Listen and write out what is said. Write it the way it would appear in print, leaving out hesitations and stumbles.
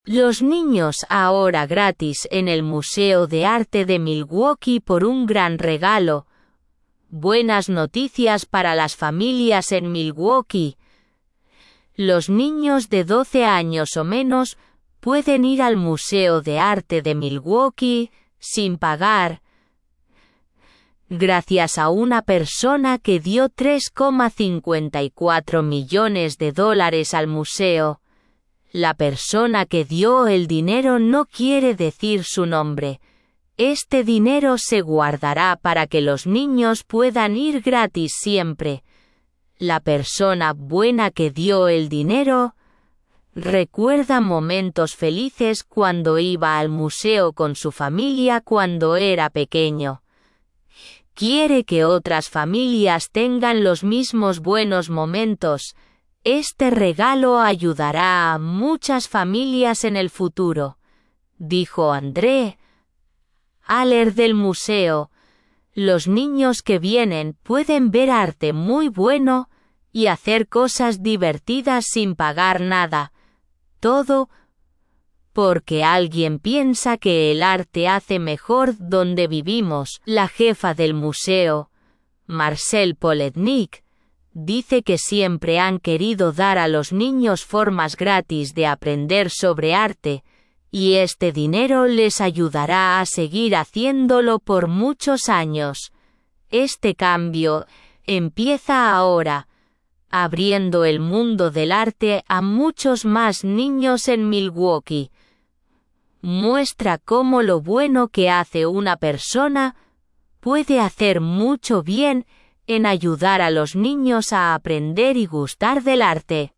Los niños ahora gratis en el Museo de Arte de Milwaukee por un gran regalo. Buenas noticias para las familias en Milwaukee. Los niños de 12 años o menos pueden ir al Museo de Arte de Milwaukee sin pagar, gracias a una persona que dio $3,54 millones al museo. La persona que dio el dinero no quiere decir su nombre. Este dinero se guardará para que los niños puedan ir gratis siempre. La persona buena que dio el dinero recuerda momentos felices cuando iba al museo con su familia cuando era pequeño. Quiere que otras familias tengan los mismos buenos momentos. Este regalo ayudará a muchas familias en el futuro, dijo André Aller del museo. Los niños que vienen pueden ver arte muy bueno y hacer cosas divertidas sin pagar nada. Todo porque alguien piensa que el arte hace mejor donde vivimos. La jefa del museo, Marcel Polednik, dice que siempre han querido dar a los niños formas gratis de aprender sobre arte, y este dinero les ayudará a seguir haciéndolo por muchos años. Este cambio empieza ahora, abriendo el mundo del arte a muchos más niños en Milwaukee. Muestra cómo lo bueno que hace una persona puede hacer mucho bien en ayudar a los niños a aprender y gustar del arte.